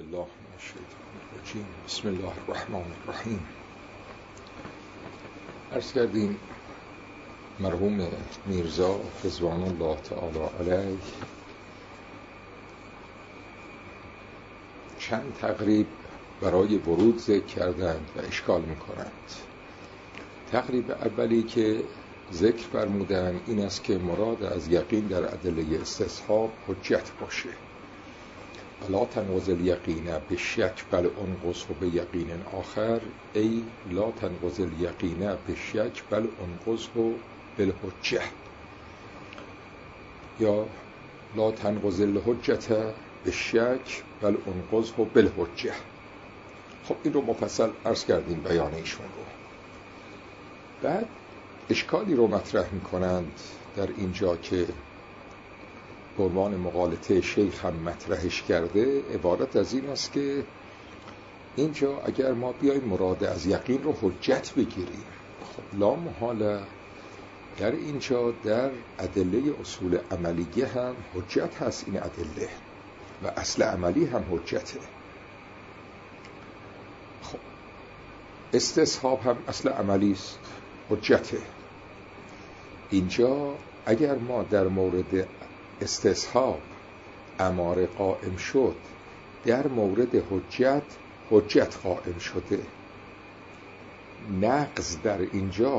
بالله من الشیطان الرجیم. بسم الله الرحمن الرحیم. عرض کردیم مرحوم میرزا رضوان الله تعالی علیه چند تقریب برای ورود ذکر کردند و اشکال میکنند. تقریب اولی که ذکر فرمودند این است که مراد از یقین در ادله استصحاب حجت باشه. لا تنقض الیقین بالشک بل انقضه بیقین آخر، ای لا تنقض الیقین بالشک بل انقضه بالحجه، یا لا تنقض الحجت بالشک بل انقضه بالحجه. خب این رو مفصل عرض کردیم بیان ایشون رو. بعد اشکالی رو مطرح میکنند در اینجا که به عنوان مغالطه شیخ هم مطرحش کرده. عبارت از این است که اینجا اگر ما بیایم مراد از یقین رو حجت بگیریم، خب لا محاله در اینجا در ادله اصول عملیه هم حجت هست. این ادله و اصل عملی هم حجته. خب استصحاب هم اصل عملی است، حجته. اینجا اگر ما در مورد استصحاب اماره قائم شد، در مورد حجت قائم شده. نقض در اینجا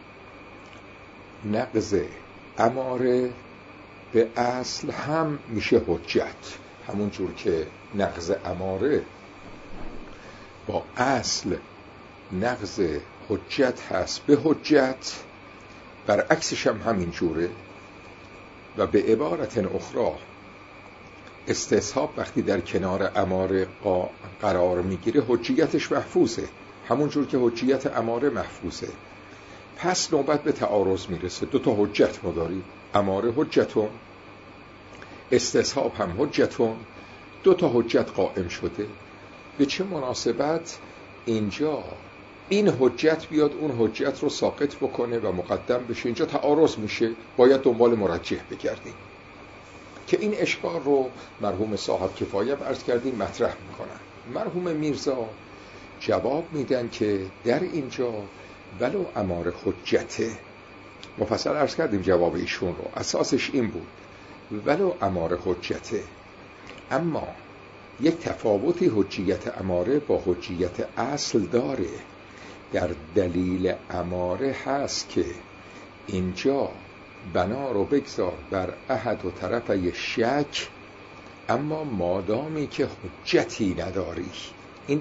نقض اماره به اصل هم میشه حجت، همون جور که نقض اماره با اصل نقض حجت هست به حجت، برعکسش هم همین جوره. و به عبارت اخرى استصحاب وقتی در کنار اماره قرار میگیره حجیتش محفوظه، همون جور که حجیت اماره محفوظه. پس نوبت به تعارض میرسه. دو تا حجت ما داریم، اماره حجتون، استصحاب هم حجتون. دو تا حجت قائم شده. به چه مناسبت اینجا این حجت بیاد اون حجت رو ساقط بکنه و مقدم بشه؟ اینجا تعارض میشه، باید دنبال مرجح بگردیم. که این اشکال رو مرحوم صاحب کفایه عرض کردیم مطرح میکنن. مرحوم میرزا جواب میدن که در اینجا ولو اماره حجته، مفصل عرض کردیم جواب ایشون رو، اساسش این بود ولو اماره حجته، اما یک تفاوتی حجیت اماره با حجیت اصل داره. در دلیل اماره هست که اینجا بنا رو بگذار بر احد و طرفه شک، اما مادامی که حجتی نداری. این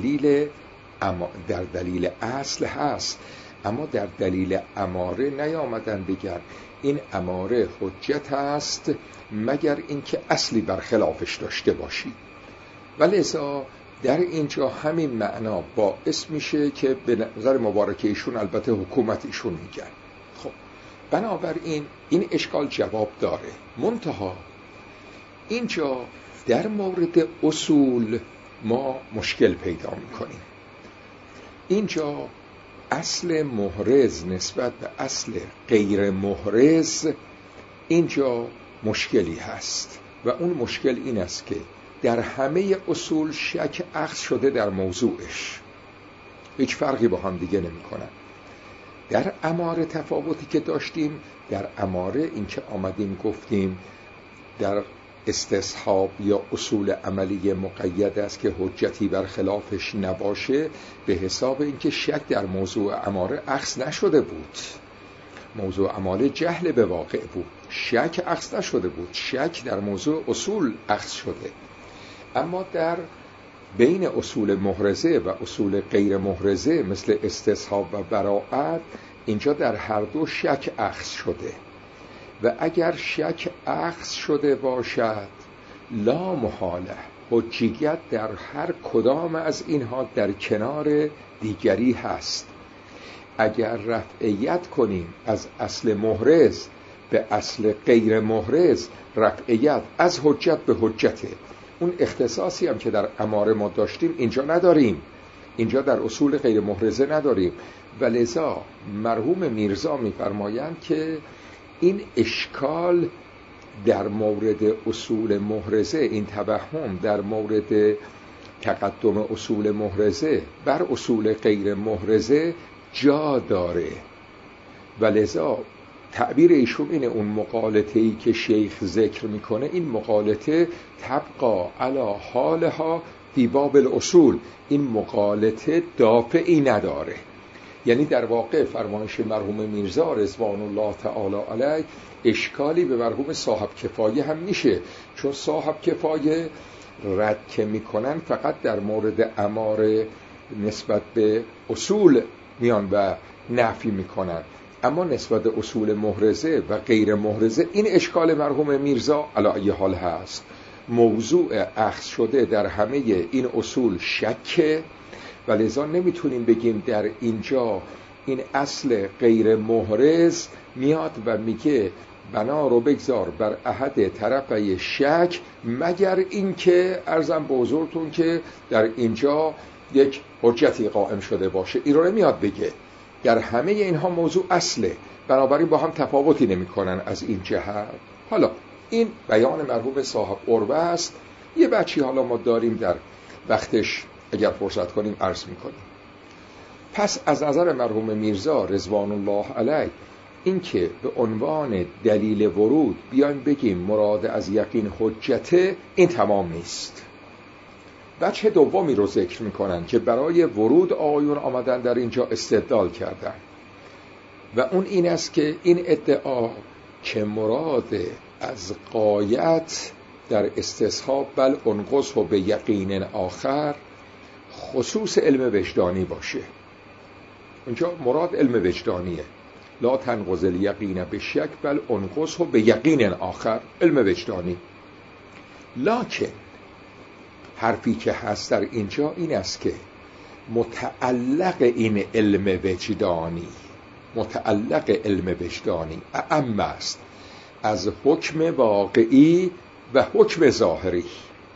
در دلیل اصل هست، اما در دلیل اماره نیامدن بگن این اماره حجت هست مگر اینکه اصلی برخلافش داشته باشی. ولذا در اینجا همین معنا باعث میشه که به نظر مبارک ایشون، البته حکومت ایشون میگن. خب بنابراین این اشکال جواب داره. منتها اینجا در مورد اصول ما مشکل پیدا میکنیم. اینجا اصل محرز نسبت به اصل غیر محرز اینجا مشکلی هست و اون مشکل این است که در همه اصول شک اخذ شده در موضوعش، هیچ فرقی با هم دیگه نمی کنن. در اماره تفاوتی که داشتیم، در اماره این که آمدیم گفتیم در استصحاب یا اصول عملی مقید است که حجتی برخلافش نباشه، به حساب اینکه شک در موضوع اماره اخذ نشده بود. موضوع اماره جهل به واقع بود، شک اخذ نشده بود. شک در موضوع اصول اخذ شده. اما در بین اصول محرزه و اصول غیر محرزه مثل استصحاب و براءت، اینجا در هر دو شک اخذ شده. و اگر شک اخذ شده باشد لا محاله حجیت در هر کدام از اینها در کنار دیگری هست. اگر رفعیت کنیم از اصل محرز به اصل غیر محرز، رفعیت از حجت به حجته. اون اختصاصی هم که در اماره ما داشتیم اینجا نداریم، اینجا در اصول غیر محرزه نداریم. ولذا مرحوم میرزا میفرمایند که این اشکال در مورد اصول محرزه، این توهم در مورد تقدم اصول محرزه بر اصول غیر محرزه جا داره و لذا تعبیر ایشون اینه، اون مقالطه‌ای که شیخ ذکر میکنه این مقالطه تبقا علی حالها فی باب الاصول، این مقالطه دافعی نداره. یعنی در واقع فرمایش مرحوم میرزا رضوان الله تعالی علیه اشکالی به مرحوم صاحب کفایه هم میشه، چون صاحب کفایه رد که میکنن فقط در مورد اماره نسبت به اصول میان و نفی میکنن، اما نسبت به اصول محرزه و غیر محرزه این اشکال مرحوم میرزا علی ای حال هست. موضوع اخذ شده در همه این اصول شکه و لذا نمیتونیم بگیم در اینجا این اصل غیر محرز میاد و میگه بنا رو بگذار بر احد طرفی شک، مگر اینکه عرضم به حضورتون که در اینجا یک حجتی قائم شده باشه. این رو نمیاد بگه، در همه اینها موضوع اصله، بنابراین با هم تفاوتی نمی کنن از این جهت. حالا این بیان مرحوم صاحب عروه است، یه بچی حالا ما داریم در وقتش اگر فرصت کنیم عرض می کنیم. پس از نظر مرحوم میرزا رضوان الله علیه این که به عنوان دلیل ورود بیایم بگیم مراد از یقین حجته، این تمام نیست. وجه دومی رو ذکر میکنن که برای ورود آقایون آمدن در اینجا استدلال کردن و اون این است که این ادعا که مراد از غایت در استصحاب بل انقص و به یقین آخر خصوص علم وجدانی باشه. اونجا مراد علم وجدانیه، لا تنقض الیقین به شک بل انقص و به یقین آخر، علم وجدانی. لکن حرفی که هست در اینجا این است که متعلق این علم وجدانی، متعلق علم وجدانی اعم است از حکم واقعی و حکم ظاهری.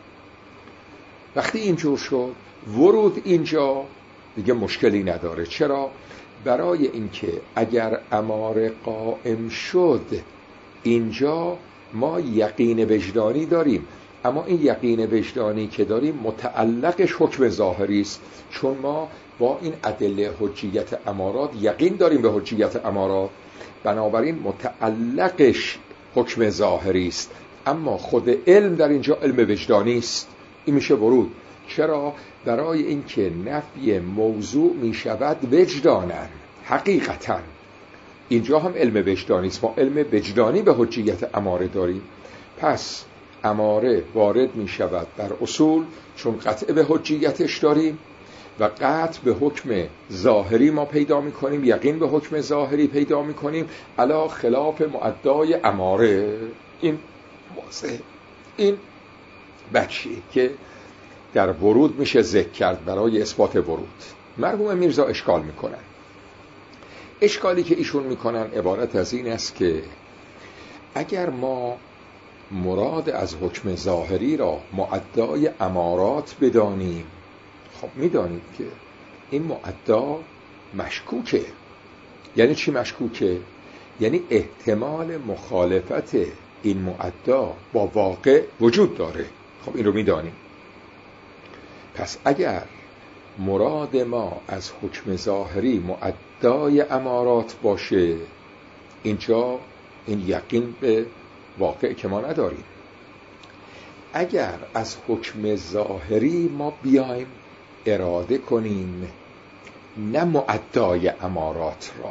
وقتی اینجور شد ورود اینجا دیگه مشکلی نداره. چرا؟ برای اینکه اگر اماره قائم شد اینجا ما یقین وجدانی داریم، اما این یقین وجدانی که داریم متعلقش حکم ظاهری است، چون ما با این ادله حجیت امارات یقین داریم به حجیت امارات، بنابراین متعلقش حکم ظاهری است، اما خود علم در اینجا علم وجدانی است. این میشه ورود. چرا؟ برای اینکه نفی موضوع میشود وجدانن، حقیقتا اینجا هم علم وجدانی است، ما علم وجدانی به حجیت اماره داریم. پس اماره وارد می شود بر اصول چون قطع به حجیتش داریم و قطع به حکم ظاهری ما پیدا می کنیم، یقین به حکم ظاهری پیدا می کنیم علا خلاف معدای اماره. این واضحه. این بچی که در ورود میشه ذکر کرد برای اثبات ورود. مرحوم میرزا اشکال میکنن. اشکالی که ایشون میکنن عبارت از این است که اگر ما مراد از حکم ظاهری را معدای امارات بدانیم، خب میدانیم که این معدا مشکوکه. یعنی چی مشکوکه؟ یعنی احتمال مخالفت این معدا با واقع وجود داره. خب این رو میدانیم. پس اگر مراد ما از حکم ظاهری معدای امارات باشه، اینجا این یقین به واقع که ما نداریم. اگر از حکم ظاهری ما بیایم اراده کنیم نه معدای امارات را،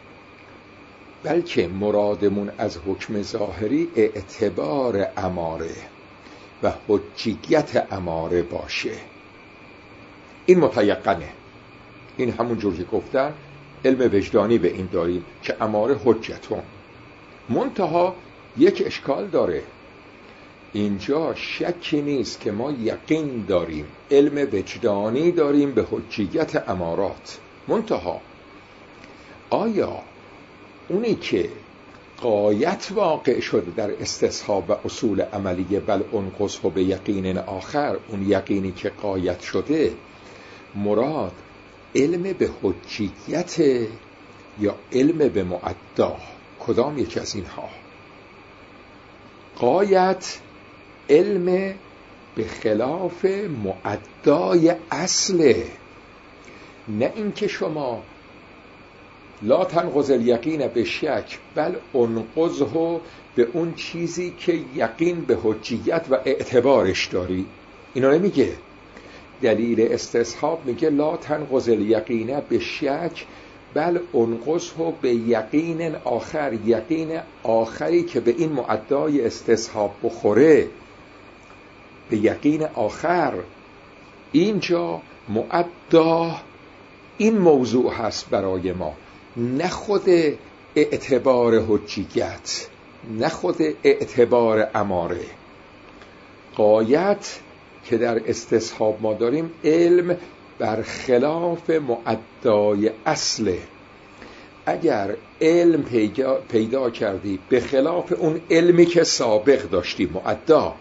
بلکه مرادمون از حکم ظاهری اعتبار اماره و حجیت اماره باشه، این متیقنه. این همون جور که گفتن علم وجدانی به این داریم که اماره حجتون. منتها یک اشکال داره اینجا، شکی نیست که ما یقین داریم، علم وجدانی داریم به حجیت امارات. منتها آیا اونی که غایت واقع شده در استصحاب و اصول عملیه بل انقص به یقین آخر، اون یقینی که غایت شده مراد علم به حجیت یا علم به معدا؟ کدام یکی از اینها؟ غایت علم به خلاف معدای اصله. نه اینکه شما لا تنقض الیقین به شک بل انقضه به اون چیزی که یقین به حجیت و اعتبارش داری. اینا نمیگه. دلیل استصحاب میگه لا تنقض الیقین به شک بل انقضه به یقین آخر، یقین آخری که به این معدای استصحاب بخوره، به یقین آخر. اینجا معدا این موضوع هست برای ما، نه خود اعتبار حجیت، نه خود اعتبار اماره. غایت که در استصحاب ما داریم علم برخلاف معدای اصله. اگر علم پیدا کردی به خلاف اون علمی که سابق داشتی معدا،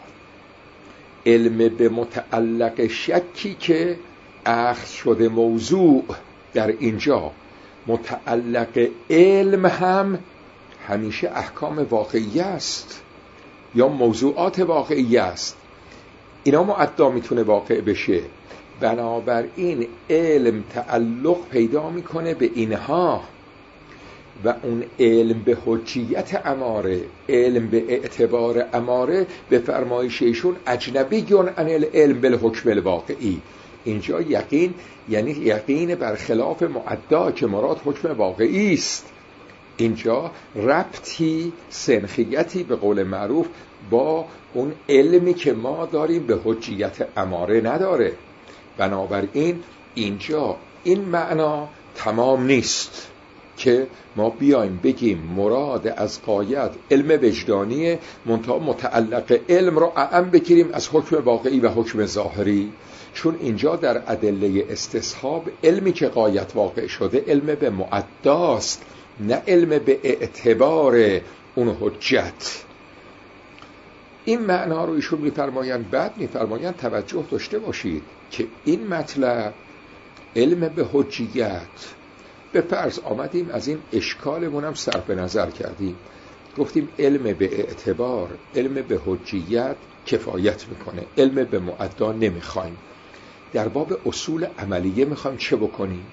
علم به متعلق شکی که اخذ شده موضوع در اینجا، متعلق علم هم همیشه احکام واقعی است یا موضوعات واقعی است. اینا معدا میتونه واقع بشه. بنابراین علم تعلق پیدا میکنه به اینها و اون علم به حجیت اماره، علم به اعتبار اماره، به فرمایش ایشون اجنبیون عن العلم بالحکم الواقعی. اینجا یقین یعنی یقین برخلاف معدا که مراد حکم واقعی است. اینجا ربطی، سنخیتی به قول معروف با اون علمی که ما داریم به حجیت اماره نداره. بنابراین اینجا این معنا تمام نیست که ما بیایم بگیم مراد از غایت علم وجدانیه، منتها متعلق علم رو اعم بگیریم از حکم واقعی و حکم ظاهری. چون اینجا در ادله استصحاب علمی که غایت واقع شده علم به معداست، نه علم به اعتبار اون حجت. این معنا رو ایشون میفرمایند. بعد میفرمایند توجه داشته باشید که این مطلب علم به حجیت، به فرض آمدیم از این اشکالمون هم صرف نظر کردیم، گفتیم علم به اعتبار، علم به حجیت کفایت میکنه، علم به معدا نمیخوایم. در باب اصول عملیه میخوایم چه بکنیم؟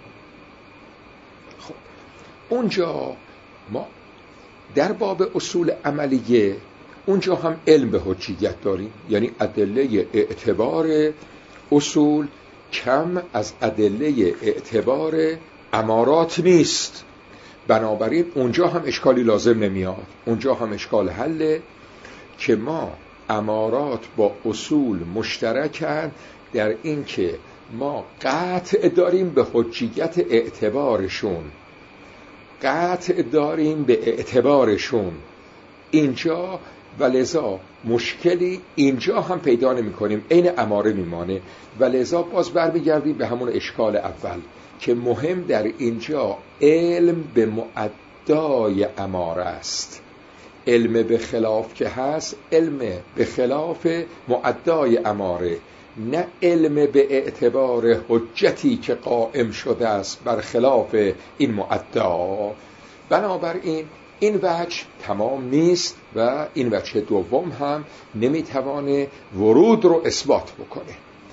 خب اونجا ما در باب اصول عملیه اونجا هم علم به حجیت داریم، یعنی ادله اعتبار اصول کم از ادله اعتبار امارات نیست. بنابراین اونجا هم اشکالی لازم نمیاد. اونجا هم اشکال حله که ما امارات با اصول مشترکن در این که ما قطع داریم به حجیت اعتبارشون، قطع داریم به اعتبارشون اینجا، ولذا مشکلی اینجا هم پیدا نمی کنیم، عین اماره میمانه. ولذا باز برمیگردیم به همون اشکال اول که مهم در اینجا علم به معدای اماره است. علم به خلاف که هست علم به خلاف معدای اماره، نه علم به اعتبار حجتی که قائم شده است بر خلاف این معدا. بنابراین این وجه تمام نیست و این وجه دوم هم نمیتوانه ورود رو اثبات بکنه.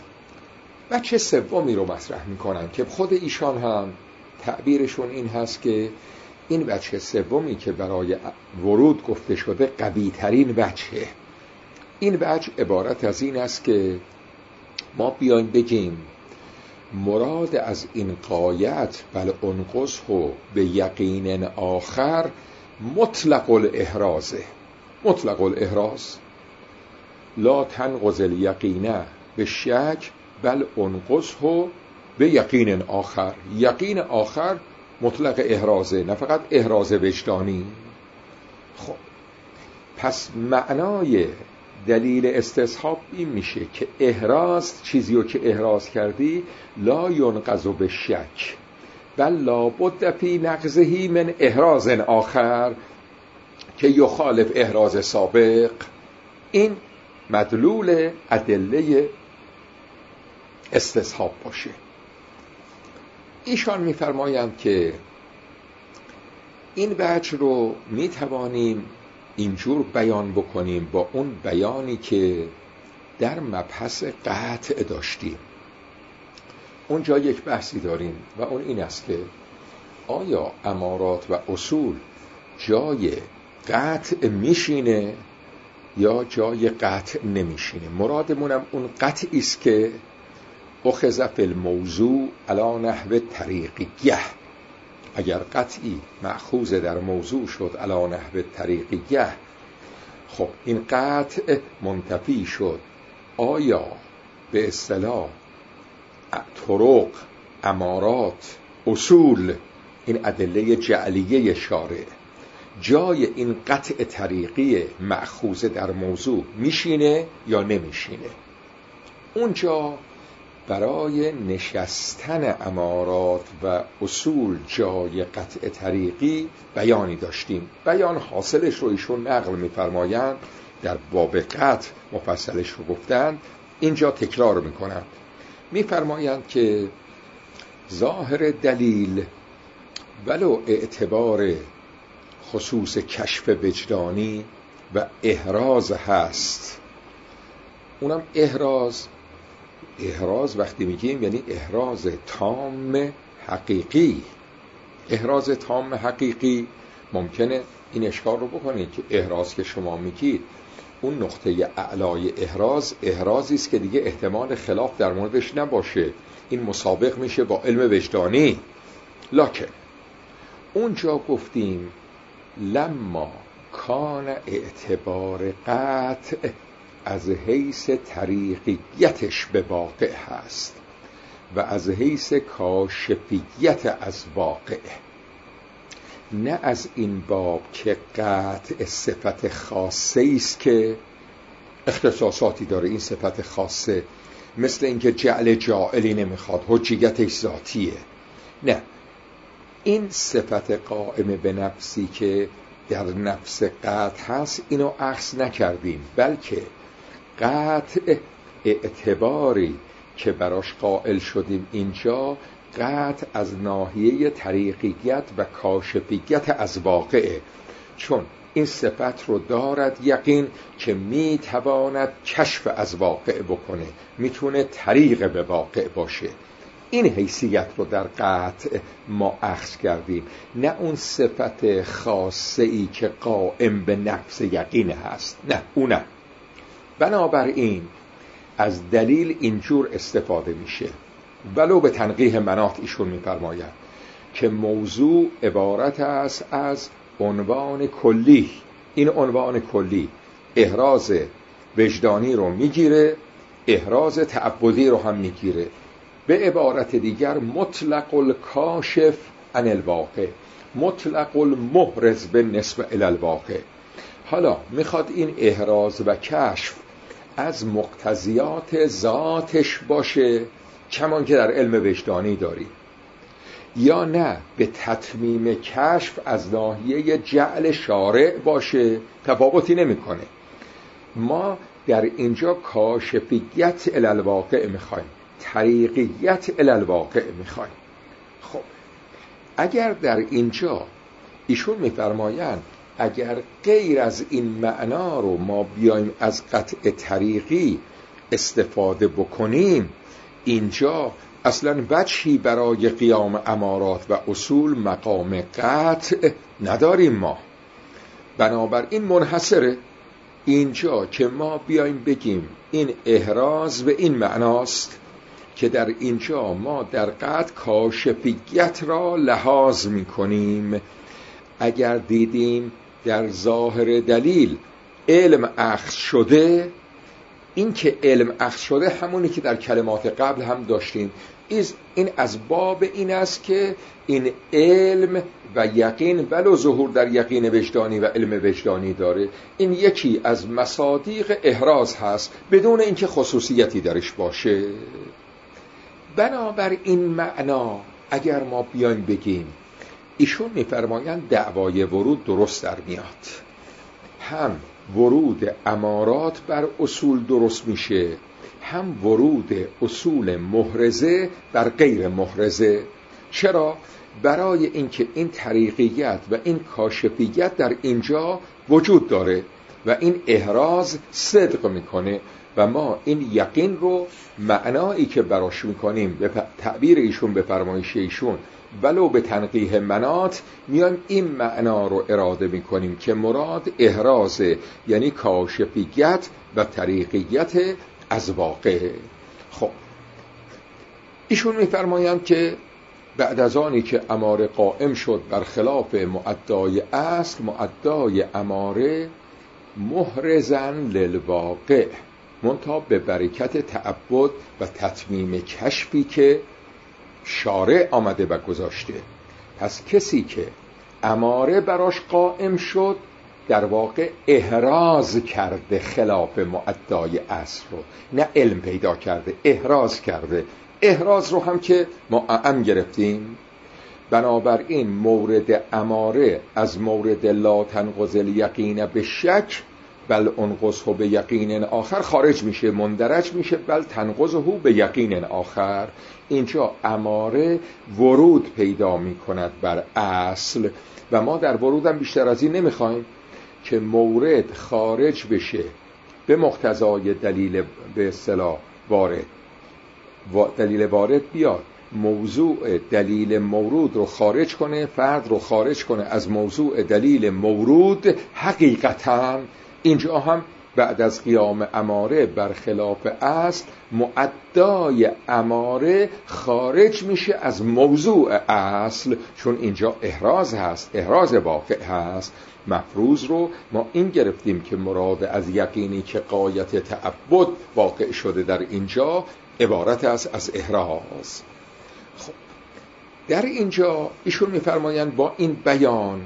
وجه سومی رو مطرح میکنن که خود ایشان هم تعبیرشون این هست که این وجه سومی که برای ورود گفته شده قوی ترین وجهه. این وجه عبارت از این است که ما بیایم بگیم مراد از این غایت بل انقضه به یقین آخر مطلق الاحرازه. مطلق الاحراز لا تنقض الیقین به شک بل انقضه به یقین آخر. یقین آخر مطلق احرازه، نه فقط احراز وجدانی. خب پس معنای دلیل استصحاب این میشه که احراز، چیزی رو که احراز کردی، لا ینقض به شک بل لا بد فی نقضه من احراز آخر که یخالف احراز سابق. این مدلول ادله استصحاب باشه. ایشان میفرمایند که این وجه رو میتوانیم اینجور بیان بکنیم با اون بیانی که در مبحث قطع داشتیم. اونجا یک بحثی داریم و اون این است که آیا امارات و اصول جای قطع میشینه یا جای قطع نمیشینه؟ مرادمونم اون قطعی است که اخذ فی الموضوع علی نحو طریقیه. اگر قطعی مأخوذ در موضوع شد علی نحو طریقیه، خب این قطع منتفی شد. آیا به اصطلاح طرق، امارات، اصول، این ادله جعلیه شارع جای این قطع طریقی مأخوذ در موضوع میشینه یا نمیشینه؟ اونجا برای نشستن امارات و اصول جای قطع طریقی بیانی داشتیم. بیان حاصلش رو ایشون نقل می‌فرمایند، در باب قطع مفصلش رو گفتند، اینجا تکرار می‌کنند. می‌فرمایند که ظاهر دلیل ولو اعتبار خصوص کشف وجدانی و احراز هست. اونم احراز وقتی میگیم یعنی احراز تام حقیقی. احراز تام حقیقی ممکنه این اشکال رو بکنید که احراز که شما میگید اون نقطه اعلای احرازی است که دیگه احتمال خلاف در موردش نباشه، این مسابق میشه با علم وجدانی. لکن اونجا گفتیم لما کان اعتبار قطع از حیث طریقیتش به واقع هست و از حیث کاشفیت از واقع، نه از این باب که قطع صفت خاصه است که اختصاصاتی داره. این صفت خاصه مثل اینکه جعل جاعلی نمیخواد، حجیتش ذاتیه. نه، این صفت قائم به نفسی که در نفس قطع هست اینو اخذ نکردیم، بلکه قطع اعتباری که براش قائل شدیم اینجا قطع از ناحیه طریقیت و کاشفیت از واقعه، چون این صفت رو دارد یقین که میتواند کشف از واقع بکنه، میتونه طریق به واقع باشه. این حیثیت رو در قطع ما اخذ کردیم، نه اون صفت خاصه ای که قائم به نفس یقین هست، نه اونه. بنابراین از دلیل اینجور استفاده میشه، ولو به تنقیح مناط ایشون میفرماید که موضوع عبارت است از عنوان کلی. این عنوان کلی احراز وجدانی رو میگیره، احراز تعبدی رو هم میگیره. به عبارت دیگر مطلق الکاشف عن الواقع، مطلق المحرز بالنسبه الی الواقع. حالا میخواد این احراز و کشف از مقتضیات ذاتش باشه کمان که در علم وجدانی داری، یا نه به تتمیم کشف از ناحیه جعل شارع باشه، تفاوتی نمیکنه. ما در اینجا کاشفیت الی الواقع میخوایم، طریقیت الی الواقع میخوایم. خب اگر در اینجا ایشون میفرمایند اگر غیر از این معنا رو ما بیایم از قطع طریقی استفاده بکنیم، اینجا اصلا وجهی برای قیام امارات و اصول مقام قطع نداریم ما. بنابراین منحصره اینجا که ما بیایم بگیم این احراز به این معناست که در اینجا ما در قطع کاشفیت را لحاظ میکنیم. اگر دیدیم در ظاهر دلیل علم اخذ شده، این که علم اخذ شده همونی که در کلمات قبل هم داشتیم، این از باب این است که این علم و یقین ولو ظهور در یقین وجدانی و علم وجدانی داره، این یکی از مصادیق احراز هست بدون اینکه خصوصیتی درش باشه. بنابر این معنا اگر ما بیایم بگیم ایشون میفرمایند دعوای ورود درست در میاد، هم ورود امارات بر اصول درست میشه، هم ورود اصول محرزه بر غیر محرزه. چرا؟ برای اینکه این طریقیت و این کاشفیت در اینجا وجود داره و این احراز صدق میکنه و ما این یقین رو معنایی که براش میکنیم به تعبیر ایشون، به فرمایش ایشون، ولو به تنقیح منات، میایم این معنا رو اراده میکنیم که مراد احراز، یعنی کاشفیت و طریقیت از واقع. خب ایشون میفرمایند که بعد از آنی که اماره قائم شد برخلاف معدای اصل، معدای اماره محرزن للواقع، منتها به برکت تعبد و تتمیم کشفی که شارع آمده و گذاشته. پس کسی که اماره براش قائم شد در واقع احراز کرده خلاف معدای اصل رو، نه علم پیدا کرده، احراز کرده. احراز رو هم که ما اعم گرفتیم. بنابراین مورد اماره از مورد لا تنقض الیقین به شک بل انقضه به یقین آخر خارج میشه، مندرج میشه، بل تنقضه به یقین آخر. اینجا اماره ورود پیدا میکند بر اصل و ما در ورود هم بیشتر از این نمیخوایم که مورد خارج بشه به مقتضای دلیل به اصطلاح وارد، دلیل وارد بیاد موضوع دلیل مورود رو خارج کنه، فرد رو خارج کنه از موضوع دلیل مورود. حقیقتاً اینجا هم بعد از قیام اماره برخلاف اصل، معدای اماره خارج میشه از موضوع اصل، چون اینجا احراز هست، احراز واقع هست. مفروض رو ما این گرفتیم که مراد از یقینی که غایت تعبد واقع شده در اینجا عبارت است از احراز. خب در اینجا ایشون میفرمایند با این بیان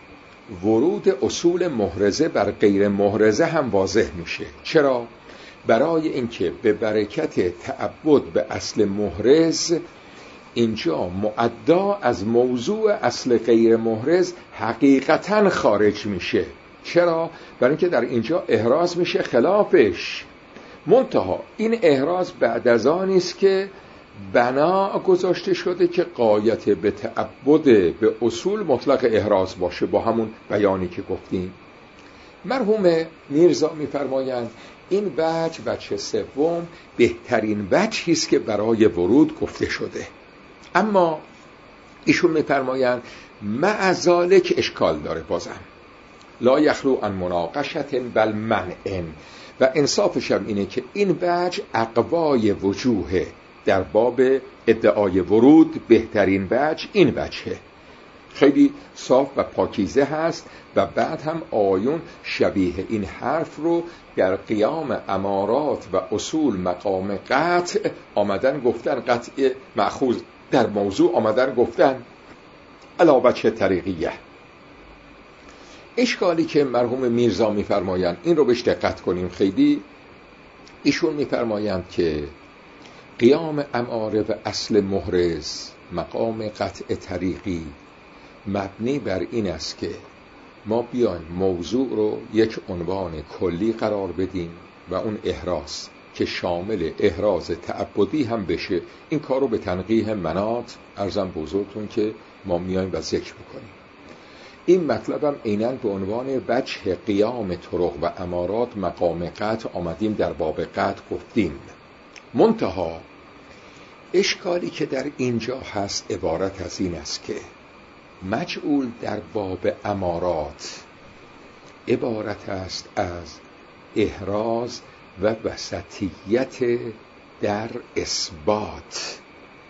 ورود اصول محرزه بر غیر محرزه هم واضح میشه. چرا؟ برای اینکه به برکت تعبد به اصل محرز اینجا معدا از موضوع اصل غیر محرز حقیقتاً خارج میشه. چرا؟ برای اینکه در اینجا احراز میشه خلافش. منتها این احراز بعد از آن است که بنا گذاشته شده که غایت به تعبد به اصول مطلق احراز باشه، با همون بیانی که گفتیم. مرحوم میرزا میفرمایند این وجه سوم بهترین وجهی است که برای ورود گفته شده. اما ایشون میفرمایند مع ذالک اشکال داره، بازم لا یخلو عن مناقشة بل منع. و انصافش هم اینه که این وجه اقوای وجوه در باب ادعای ورود. بهترین وجه این وجهه، خیلی صاف و پاکیزه هست و بعد هم آیون شبیه این حرف رو در قیام امارات و اصول مقام قطع آمدن گفتن، قطع مأخوذ در موضوع آمدن گفتن علی وجه طریقیه. اشکالی که مرحوم میرزا میفرمایند این رو بهش دقت کنیم خیلی. ایشون میفرمایند که قیام اماره و اصل محرز مقام قطع طریقی مبنی بر این است که ما بیایم موضوع رو یک عنوان کلی قرار بدیم و اون احراز که شامل احراز تعبدی هم بشه. این کار رو به تنقیح منات عرضم بزرگتون که ما میایم و ذکر میکنیم. این مطلبم عیناً به عنوان وجه قیام طرق و امارات مقام قطع آمدیم در باب قطع گفتیم. منتها اشکالی که در اینجا هست عبارت از این است که مجعول در باب امارات عبارت است از احراز و وسطیت در اثبات.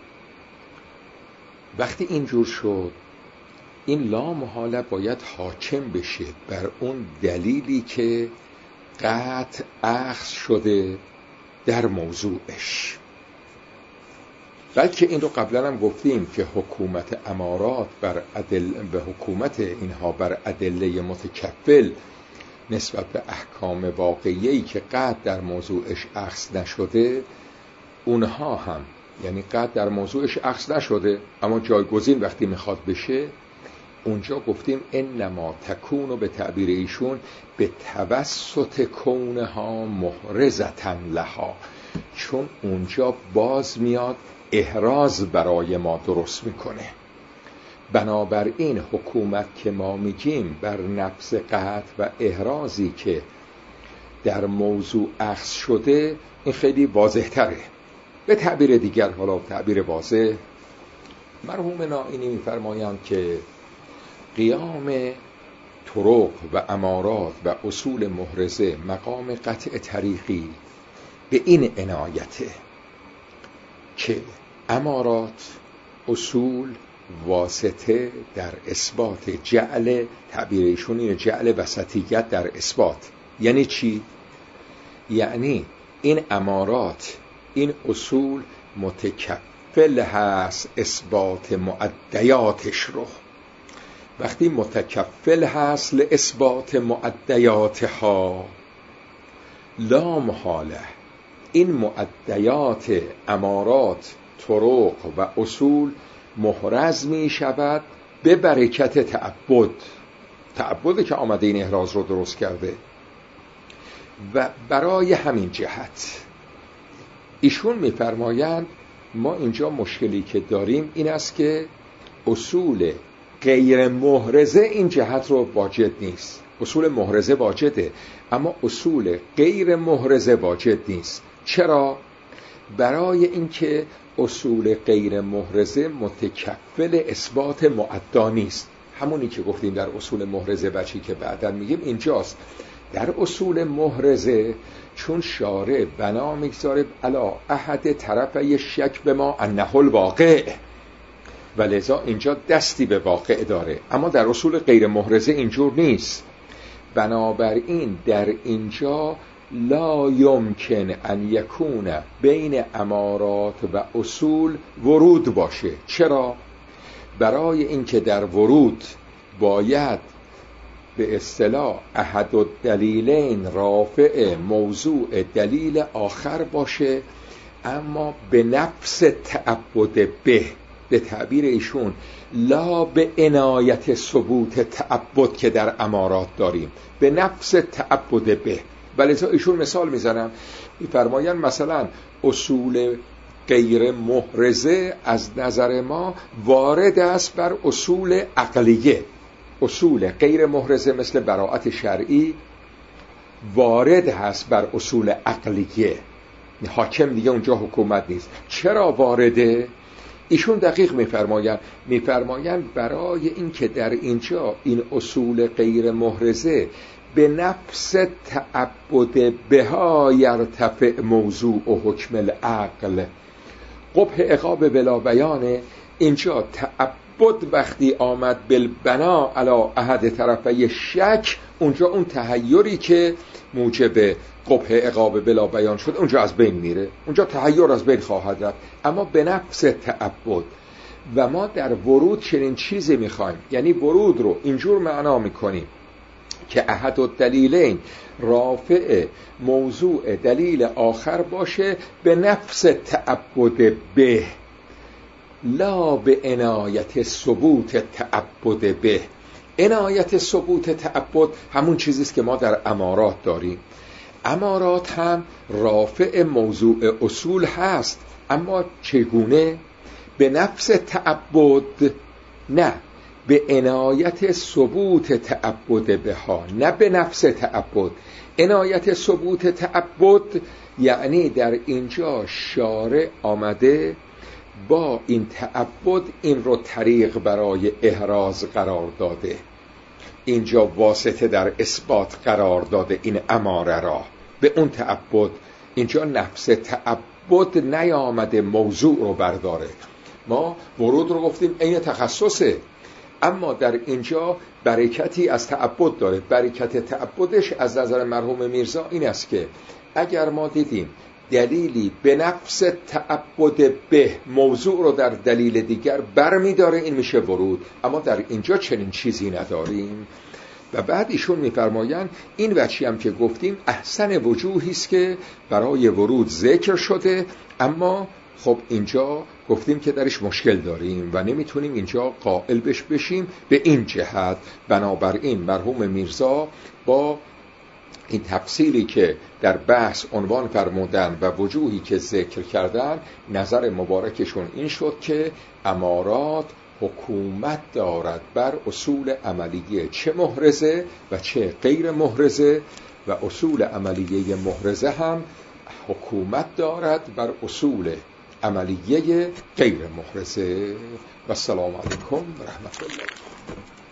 وقتی اینجور شد این لا محاله باید حاکم بشه بر اون دلیلی که قطع اخذ شده در موضوعش. بلکه این رو قبلا هم گفتیم که حکومت امارات به حکومت اینها بر ادله متکفل نسبت به احکام واقعیه‌ای که قطع در موضوعش اخذ نشده، اونها هم یعنی قطع در موضوعش اخذ نشده اما جایگزین وقتی میخواد بشه، اونجا گفتیم انما تکون و به تعبیر ایشون به توسط کونها محرزتن لها، چون اونجا باز میاد احراز برای ما درست میکنه. بنابراین حکومت که ما میگیم بر نفس قطع و احرازی که در موضوع اخذ شده این خیلی واضح تره. به تعبیر دیگر، حالا تعبیر واضح، مرحوم نائینی می‌فرمایند که قیام طرق و امارات و اصول محرزه مقام قطع طریقی به این عنایته که امارات، اصول، واسطه در اثبات جعل، تعبیر ایشون اینه، جعل وسطیت در اثبات. یعنی چی؟ یعنی این امارات، این اصول متکفل هست اثبات معدیاتش رو. وقتی متکفل هست اثبات معدیاتها، لا محاله این معدیات امارات، طرق و اصول محرز می شود به برکت تعبد که آمده این احراز رو درست کرده. و برای همین جهت ایشون می‌فرمایند ما اینجا مشکلی که داریم این است که اصول غیر محرزه این جهت رو واجد نیست. اصول محرزه واجده، اما اصول غیر محرزه واجد نیست. چرا؟ برای اینکه اصول غیر محرزه متکفل اثبات معدا نیست. همونی که گفتیم در اصول محرزه بچی که بعداً میگیم اینجاست. در اصول محرزه چون شارع بنا میگذاره علا احد طرفی شک به ما انه الواقع، و لذا اینجا دستی به واقع داره، اما در اصول غیر محرزه اینجور نیست. بنابراین در اینجا لا یمکن ان یکون بین امارات و اصول ورود باشه. چرا؟ برای اینکه در ورود باید به اصطلاح احد الدلیلین رافع موضوع دلیل آخر باشه، اما به نفس تعبد به تعبیر ایشون لا به عنایت ثبوت تعبد که در امارات داریم، به نفس تعبد به. ولذا ایشون مثال میزنن، میفرماین مثلا اصول غیر محرزه از نظر ما وارد است بر اصول عقلیه. اصول غیر محرزه مثل براءت شرعی وارد هست بر اصول عقلیه، حاکم دیگه اونجا حکومت نیست. چرا وارده؟ ایشون دقیق میفرمایند برای اینکه در اینجا این اصول غیر محرزه به نفس تعبد بها یرتفع موضوع و حکم العقل. قبح عقاب بلا بیانه، اینجا تعبد وقتی آمد بالبنا علی احد طرفی شک، اونجا اون تحیری که موجب قبح عقاب بلا بیان شد اونجا از بین میره، اونجا تحیر از بین خواهد رفت. اما به نفس تعبد. و ما در ورود چنین چیزی میخوایم، یعنی ورود رو اینجور معنا میکنیم که احد الدلیلین رافع موضوع دلیل آخر باشه به نفس تعبد به، لا به عنایت ثبوت تعبد به. عنایت ثبوت تعبد همون چیزیست که ما در امارات داریم. امارات هم رافع موضوع اصول هست، اما چگونه؟ به نفس تعبد، نه به عنایت ثبوت تعبد بها، نه به نفس تعبد. عنایت ثبوت تعبد یعنی در اینجا شارع آمده با این تعبد این رو طریق برای احراز قرار داده، اینجا واسطه در اثبات قرار داده این اماره را به اون تعبد. اینجا نفس تعبد نیامده موضوع رو برداره. ما ورود رو گفتیم عین تخصصه، اما در اینجا برکتی از تعبد داره. برکت تعبدش از نظر مرحوم میرزا این است که اگر ما دیدیم دلیلی به نفس تعبد به موضوع رو در دلیل دیگر برمی داره، این میشه ورود. اما در اینجا چنین چیزی نداریم. و بعد ایشون میفرمایند این وجهی هم که گفتیم احسن وجوهی است که برای ورود ذکر شده، اما خب اینجا گفتیم که درش مشکل داریم و نمیتونیم اینجا قائل بشیم به این جهت. بنابراین مرحوم میرزا با این تفصیلی که در بحث عنوان فرمودن و وجوهی که ذکر کردن، نظر مبارکشون این شد که امارات حکومت دارد بر اصول عملیه چه محرزه و چه غیر محرزه، و اصول عملیه محرزه هم حکومت دارد بر اصول عملیه غیر محرزه. و السلام علیکم و رحمت الله.